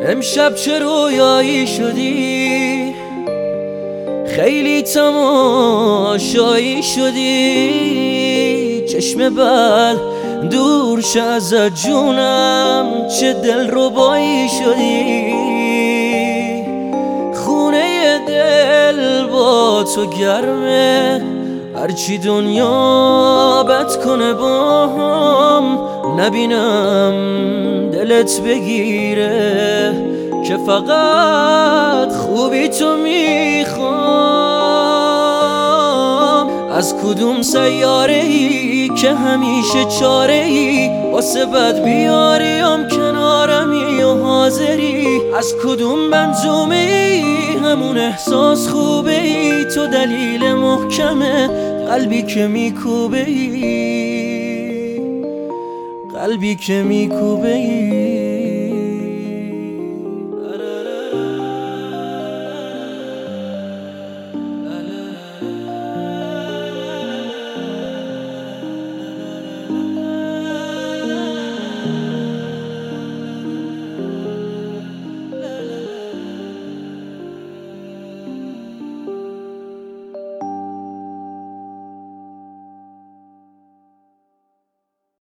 امشب چه رویایی شدی، خیلی تماشایی شدی. چشم بد دور شه ازت جونم، چه دلربایی شدی. خونه دل با تو گرمه، هرچی دنیا بد کنه با هم نبینم دلت بگیره، که فقط خوبی تو میخوام. از کدوم سیاره ای که همیشه چاره ای واسه بد بیاریم کنارمی و حاضری؟ از کدوم منظومه ای همون احساس خوبه ای؟ تو دلیل محکمه قلبی که میکوبه ای، قلبی که میکوبه ای.